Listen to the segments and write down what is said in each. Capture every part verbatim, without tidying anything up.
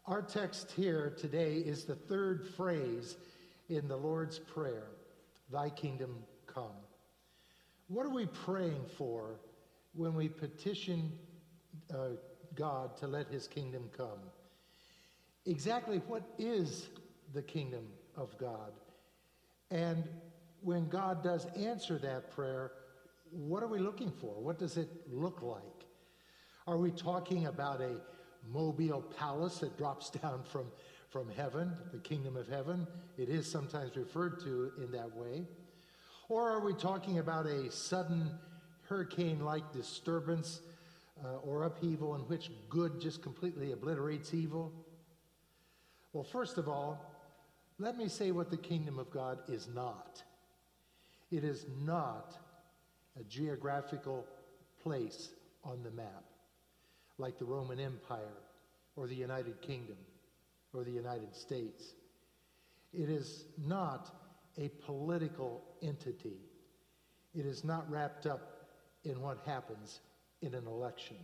Our text here today is the third phrase in the Lord's Prayer, Thy kingdom come. What are we praying for when we petition uh, God to let his kingdom come? Exactly what is the kingdom of God? And when God does answer that prayer, what are we looking for? What does it look like? Are we talking about a mobile palace that drops down from, from heaven, the kingdom of heaven? It is sometimes referred to in that way. Or are we talking about a sudden hurricane-like disturbance uh, or upheaval in which good just completely obliterates evil? Well, first of all, let me say what the kingdom of God is not. It is not a geographical place on the map, like the Roman Empire or the United Kingdom or the United States. It is not a political entity. It is not wrapped up in what happens in an election.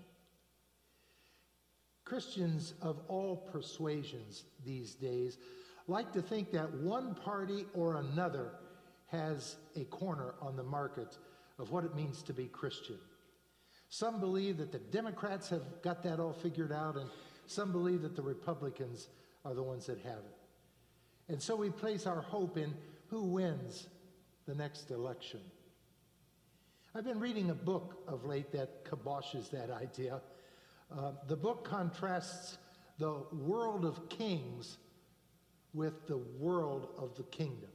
Christians of all persuasions these days like to think that one party or another has a corner on the market of what it means to be Christian. Some believe that the Democrats have got that all figured out, and some believe that the Republicans are the ones that have it. And so we place our hope in who wins the next election. I've been reading a book of late that kiboshes that idea. Uh, the book contrasts the world of kings with the world of the kingdom.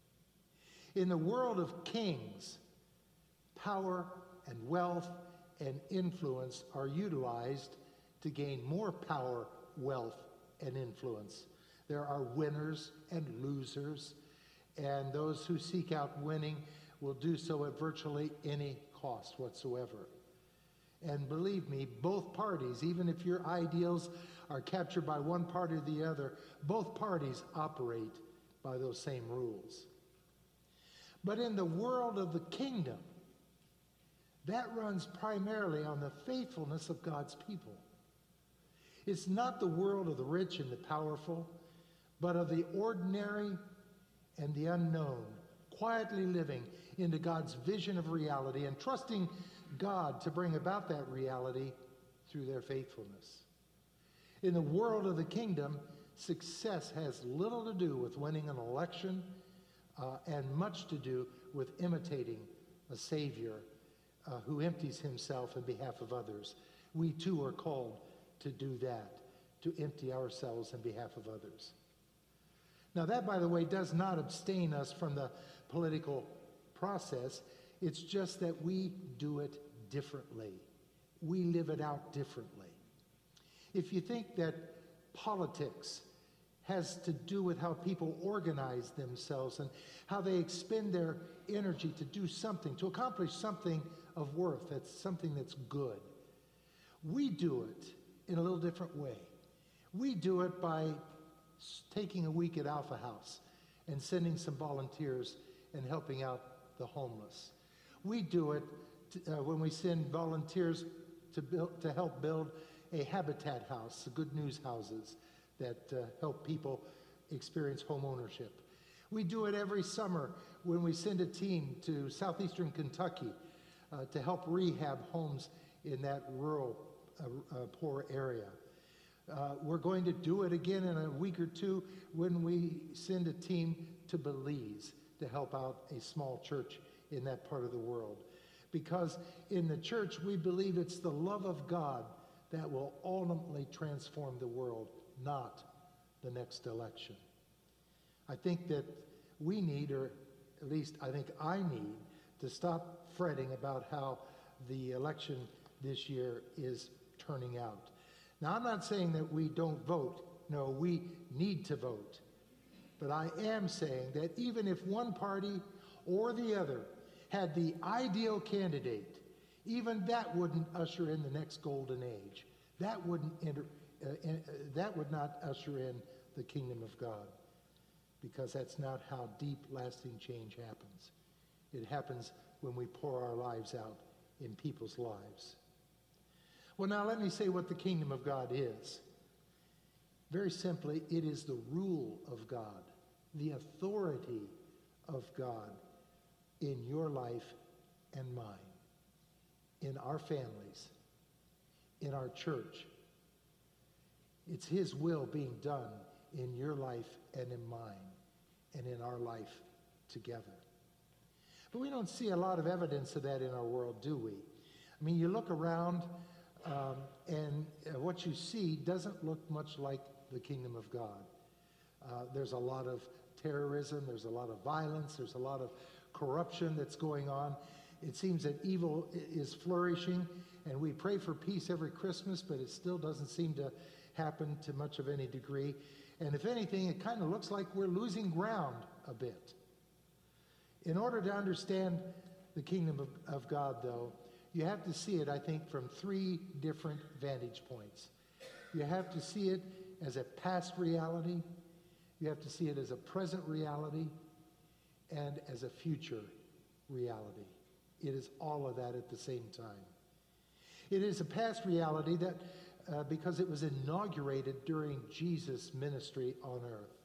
In the world of kings, power and wealth and influence are utilized to gain more power, wealth, and influence. There are winners and losers, and those who seek out winning will do so at virtually any cost whatsoever. And believe me, both parties, even if your ideals are captured by one party or the other, both parties operate by those same rules. But in the world of the kingdom, that runs primarily on the faithfulness of God's people. It's not the world of the rich and the powerful, but of the ordinary and the unknown, quietly living into God's vision of reality and trusting God to bring about that reality through their faithfulness. In the world of the kingdom, success has little to do with winning an election uh, and much to do with imitating a Savior uh, who empties himself in behalf of others. We too are called to do that, to empty ourselves in behalf of others. Now that, by the way, does not abstain us from the political process. It's just that we do it differently. We live it out differently. If you think that politics has to do with how people organize themselves and how they expend their energy to do something, to accomplish something of worth, that's something that's good, we do it in a little different way. We do it by taking a week at Alpha House and sending some volunteers and helping out the homeless. We do it to, uh, when we send volunteers to build, to help build a habitat house, the Good News houses that uh, help people experience home ownership. We do it every summer when we send a team to southeastern Kentucky uh, to help rehab homes in that rural, uh, uh, poor area. Uh, we're going to do it again in a week or two when we send a team to Belize to help out a small church in that part of the world. Because in the church, we believe it's the love of God that will ultimately transform the world, not the next election. I think that we need, or at least I think I need, to stop fretting about how the election this year is turning out. Now, I'm not saying that we don't vote. No, we need to vote. But I am saying that even if one party or the other had the ideal candidate, even that wouldn't usher in the next golden age. That wouldn't enter, uh, uh, that would not usher in the kingdom of God, because that's not how deep, lasting change happens. It happens when we pour our lives out in people's lives. Well, now let me say what the kingdom of God is. Very simply, it is the rule of God, the authority of God in your life and mine, in our families, in our church. It's his will being done in your life and in mine and in our life together. But we don't see a lot of evidence of that in our world, do we? I mean, you look around um, and uh, what you see doesn't look much like the kingdom of God. Uh, there's a lot of terrorism, there's a lot of violence, there's a lot of corruption that's going on. It seems that evil is flourishing, and we pray for peace every Christmas, but it still doesn't seem to happen to much of any degree. And if anything, it kind of looks like we're losing ground a bit. In order to understand the kingdom of, of God, though, you have to see it, I think, from three different vantage points. You have to see it as a past reality, you have to see it as a present reality, and as a future reality. It is all of that at the same time. It is a past reality that uh, because it was inaugurated during Jesus' ministry on earth.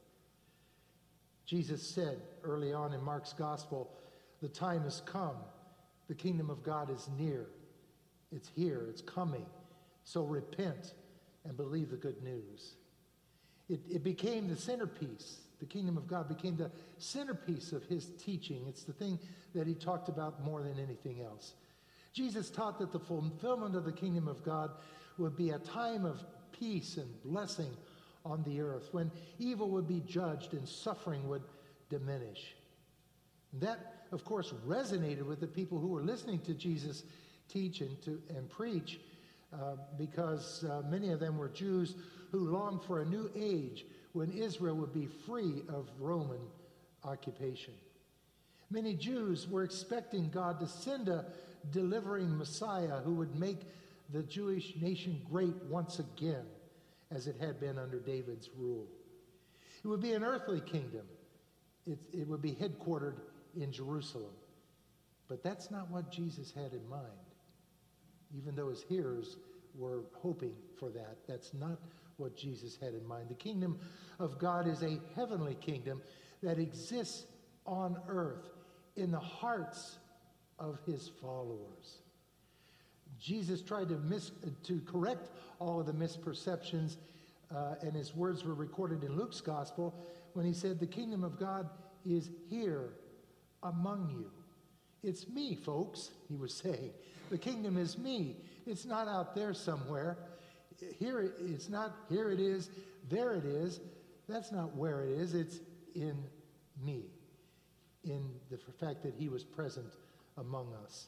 Jesus said early on in Mark's gospel, the time has come. The kingdom of God is near. It's here. It's coming. So repent and believe the good news. It, it became the centerpiece. The kingdom of God became the centerpiece of his teaching. It's the thing that he talked about more than anything else. Jesus taught that the fulfillment of the kingdom of God would be a time of peace and blessing on the earth, when evil would be judged and suffering would diminish. That, of course, resonated with the people who were listening to Jesus teach and, to, and preach, uh, because uh, many of them were Jews who longed for a new age when Israel would be free of Roman occupation. Many Jews were expecting God to send a delivering Messiah who would make the Jewish nation great once again, as it had been under David's rule. It would be an earthly kingdom. It, it would be headquartered in Jerusalem. But that's not what Jesus had in mind. Even though his hearers were hoping for that, that's not what Jesus had in mind. The kingdom of God is a heavenly kingdom that exists on earth in the hearts of his followers. Jesus tried to mis- to correct all of the misperceptions, uh, and his words were recorded in Luke's gospel when he said, the kingdom of God is here among you. It's me, folks, he was saying. The kingdom is me. It's not out there somewhere. Here it, it's not, here it is, there it is. That's not where it is. It's in me, in the fact that he was present among us.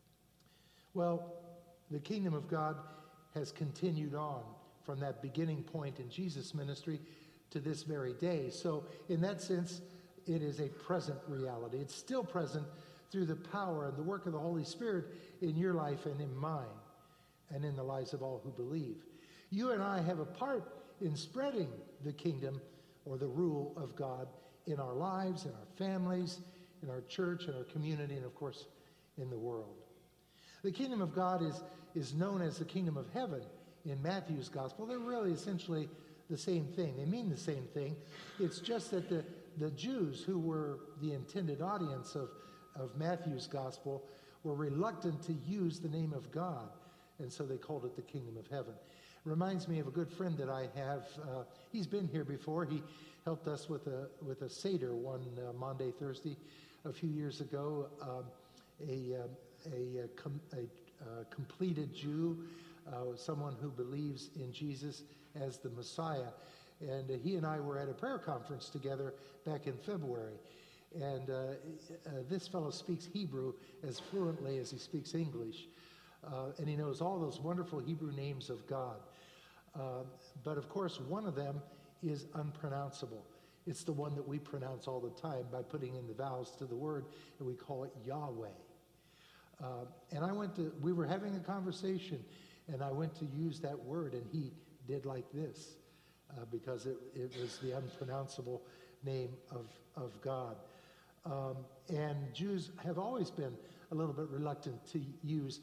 Well, the kingdom of God has continued on from that beginning point in Jesus' ministry to this very day. So in that sense, it is a present reality. It's still present through the power and the work of the Holy Spirit in your life and in mine and in the lives of all who believe. You and I have a part in spreading the kingdom or the rule of God in our lives, in our families, in our church, in our community, and of course, in the world. The kingdom of God is, is known as the kingdom of heaven in Matthew's gospel. They're really essentially the same thing. They mean the same thing. It's just that the, the Jews, who were the intended audience of, of Matthew's gospel, were reluctant to use the name of God, and so they called it the kingdom of heaven. It reminds me of a good friend that I have. Uh, he's been here before. He helped us with a, with a Seder one uh, Maundy, Thursday a few years ago. Um, a... Um, a, a, com, a uh, completed Jew, uh, someone who believes in Jesus as the Messiah. And uh, he and I were at a prayer conference together back in February. And uh, uh, this fellow speaks Hebrew as fluently as he speaks English. Uh, and he knows all those wonderful Hebrew names of God. Uh, but of course, one of them is unpronounceable. It's the one that we pronounce all the time by putting in the vowels to the word, and we call it Yahweh. Uh, and I went to, we were having a conversation, and I went to use that word, and he did like this, uh, because it, it was the unpronounceable name of, of God. Um, and Jews have always been a little bit reluctant to use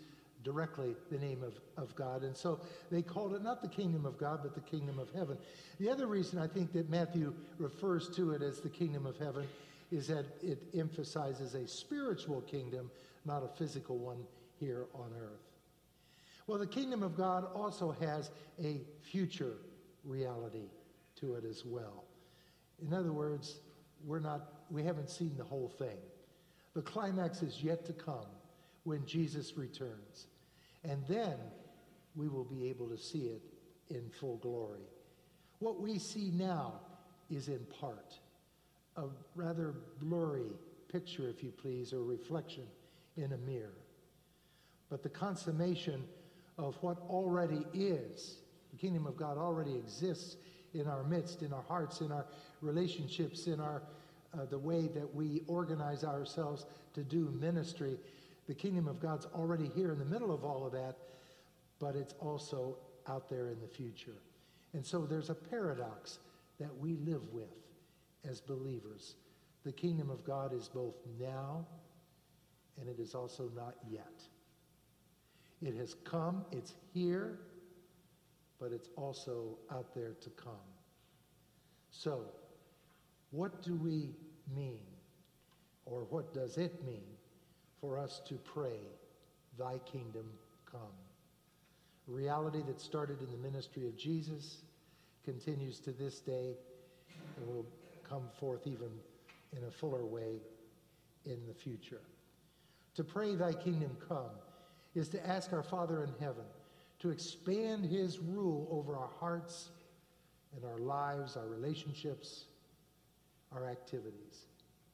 directly the name of, of God. And so they called it not the kingdom of God, but the kingdom of heaven. The other reason I think that Matthew refers to it as the kingdom of heaven is that it emphasizes a spiritual kingdom, not a physical one here on earth. Well, the kingdom of God also has a future reality to it as well. In other words, we're not, we haven't seen the whole thing. The climax is yet to come when Jesus returns. And then we will be able to see it in full glory. What we see now is in part a rather blurry picture, if you please, or reflection in a mirror. But the consummation of what already is, the kingdom of God already exists in our midst, in our hearts, in our relationships, in our uh, the way that we organize ourselves to do ministry. The kingdom of God's already here in the middle of all of that, but it's also out there in the future. And so there's a paradox that we live with as believers. The kingdom of God is both now and it is also not yet. It has come, it's here, but it's also out there to come. So, what do we mean, or what does it mean for us to pray, thy kingdom come? A reality that started in the ministry of Jesus, continues to this day, and will come forth even in a fuller way in the future. To pray, thy kingdom come, is to ask our Father in heaven to expand his rule over our hearts and our lives, our relationships, our activities.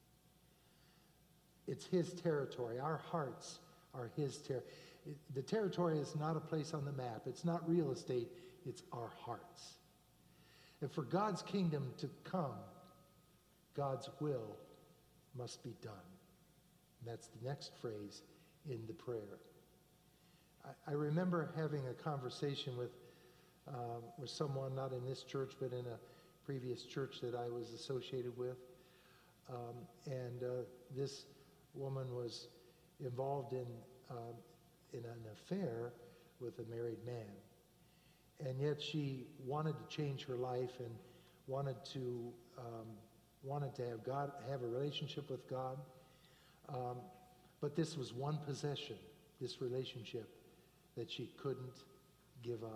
It's his territory. Our hearts are his territory. The territory is not a place on the map. It's not real estate. It's our hearts. And for God's kingdom to come, God's will must be done. And that's the next phrase in the prayer. I, I remember having a conversation with um, with someone, not in this church, but in a previous church that I was associated with. Um, and uh, this woman was involved in um, in an affair with a married man. And yet she wanted to change her life and wanted to um, wanted to have God have a relationship with God. Um, but this was one possession, this relationship, that she couldn't give up.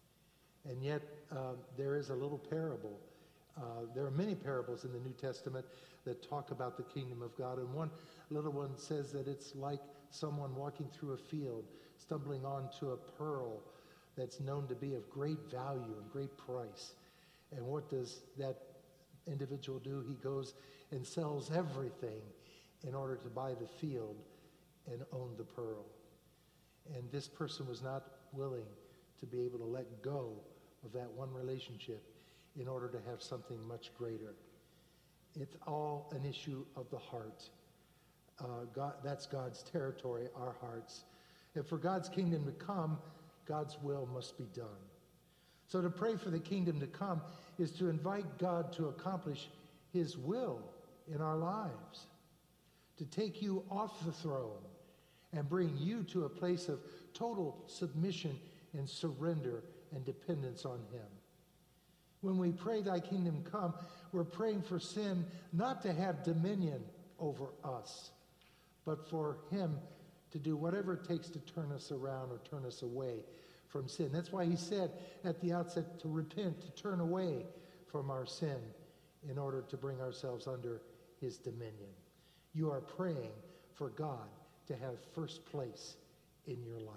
And yet uh, there is a little parable. Uh, there are many parables in the New Testament that talk about the kingdom of God. And one little one says that it's like someone walking through a field, stumbling onto a pearl that's known to be of great value and great price. And what does that individual do? He goes and sells everything in order to buy the field and own the pearl. And this person was not willing to be able to let go of that one relationship in order to have something much greater. It's all an issue of the heart. Uh, God, that's God's territory, our hearts. And for God's kingdom to come, God's will must be done. So to pray for the kingdom to come is to invite God to accomplish his will in our lives, to take you off the throne and bring you to a place of total submission and surrender and dependence on him. When we pray, thy kingdom come, we're praying for sin not to have dominion over us, but for him to do whatever it takes to turn us around or turn us away from sin. That's why he said at the outset to repent, to turn away from our sin in order to bring ourselves under his dominion. You are praying for God to have first place in your life.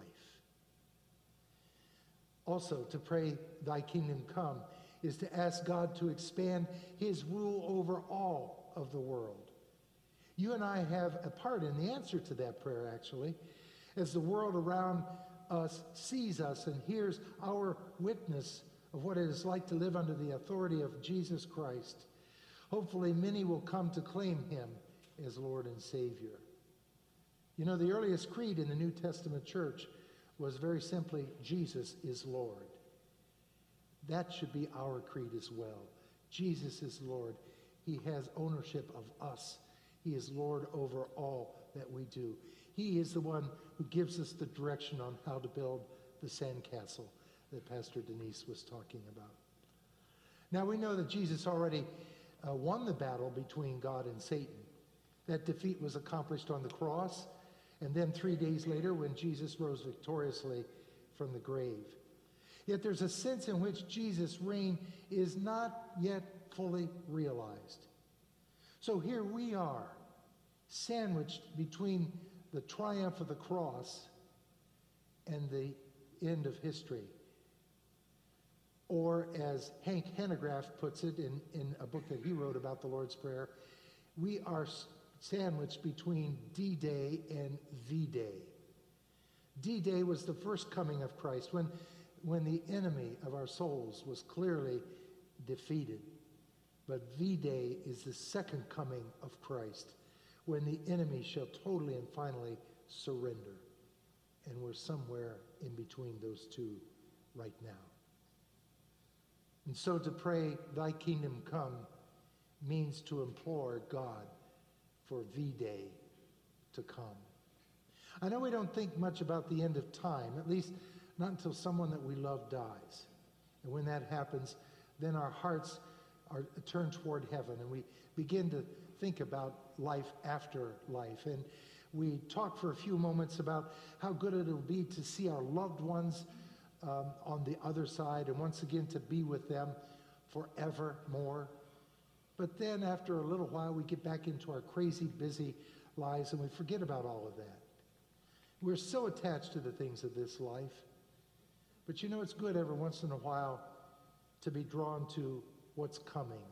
Also, to pray, thy kingdom come, is to ask God to expand his rule over all of the world. You and I have a part in the answer to that prayer, actually, as the world around us sees us and hears our witness of what it is like to live under the authority of Jesus Christ. Hopefully, many will come to claim him as Lord and Savior. You know, the earliest creed in the New Testament church was very simply, Jesus is Lord. That should be our creed as well. Jesus is Lord. He has ownership of us. He is Lord over all that we do. He is the one who gives us the direction on how to build the sandcastle that Pastor Denise was talking about. Now we know that Jesus already uh, won the battle between God and Satan. That defeat was accomplished on the cross, and then three days later when Jesus rose victoriously from the grave. Yet there's a sense in which Jesus' reign is not yet fully realized. So here we are, sandwiched between the triumph of the cross and the end of history. Or as Hank Hanegraaff puts it in, in a book that he wrote about the Lord's Prayer, we are sandwiched between D-Day and V-Day. D-Day was the first coming of Christ, when, when the enemy of our souls was clearly defeated. But V-Day is the second coming of Christ, when the enemy shall totally and finally surrender. And we're somewhere in between those two right now. And so to pray, thy kingdom come, means to implore God for V-Day to come. I know we don't think much about the end of time, at least not until someone that we love dies. And when that happens, then our hearts are turned toward heaven, and we begin to think about life after life. And we talk for a few moments about how good it will be to see our loved ones um, on the other side, and once again to be with them forevermore. But then after a little while, we get back into our crazy, busy lives, and we forget about all of that. We're so attached to the things of this life. But you know, it's good every once in a while to be drawn to what's coming.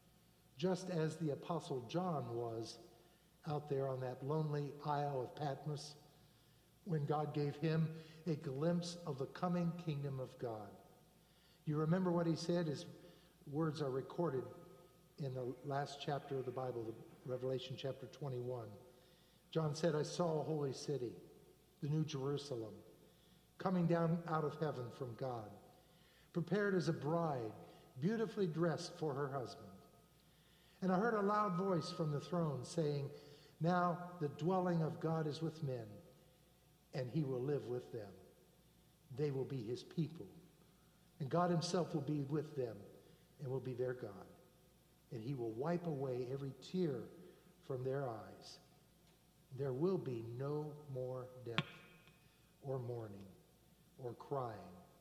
Just as the Apostle John was out there on that lonely Isle of Patmos, when God gave him a glimpse of the coming kingdom of God. You remember what he said? His words are recorded in the last chapter of the Bible, the Revelation chapter twenty-one. John said, I saw a holy city, the New Jerusalem, coming down out of heaven from God, prepared as a bride, beautifully dressed for her husband. And I heard a loud voice from the throne saying, now the dwelling of God is with men, and he will live with them. They will be his people. And God himself will be with them and will be their God. And he will wipe away every tear from their eyes. There will be no more death or mourning or crying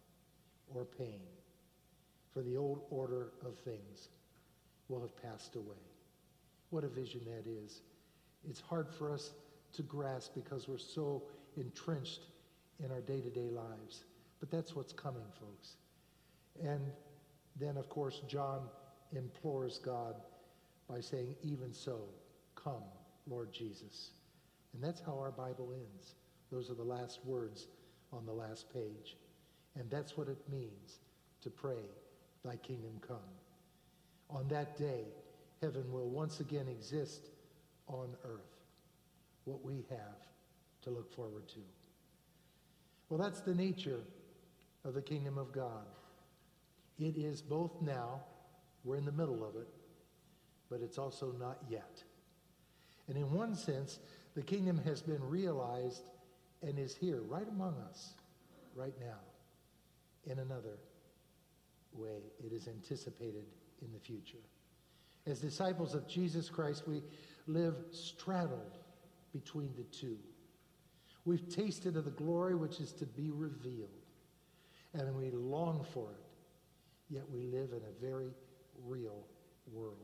or pain, for the old order of things will have passed away. What a vision that is. It's hard for us to grasp because we're so entrenched in our day-to-day lives. But that's what's coming, folks. And then, of course, John implores God by saying, even so, come, Lord Jesus. And that's how our Bible ends. Those are the last words on the last page. And that's what it means to pray, thy kingdom come. On that day, heaven will once again exist on earth, what we have to look forward to. Well, that's the nature of the kingdom of God. It is both now, we're in the middle of it, but it's also not yet. And in one sense, the kingdom has been realized and is here, right among us, right now. In another way, it is anticipated in the future. As disciples of Jesus Christ, we live straddled between the two. We've tasted of the glory which is to be revealed, and we long for it, yet we live in a very real world.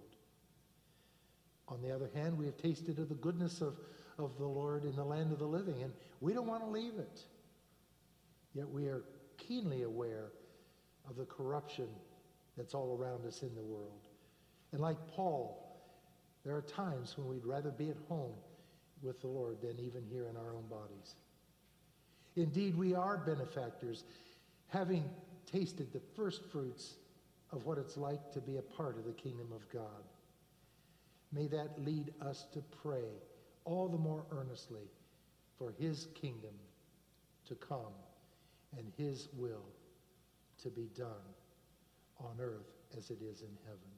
On the other hand, we have tasted of the goodness of, of the Lord in the land of the living, and we don't want to leave it. Yet we are keenly aware of the corruption that's all around us in the world. And like Paul, there are times when we'd rather be at home with the Lord than even here in our own bodies. Indeed, we are benefactors, having tasted the first fruits of what it's like to be a part of the kingdom of God. May that lead us to pray all the more earnestly for his kingdom to come and his will to be done on earth as it is in heaven.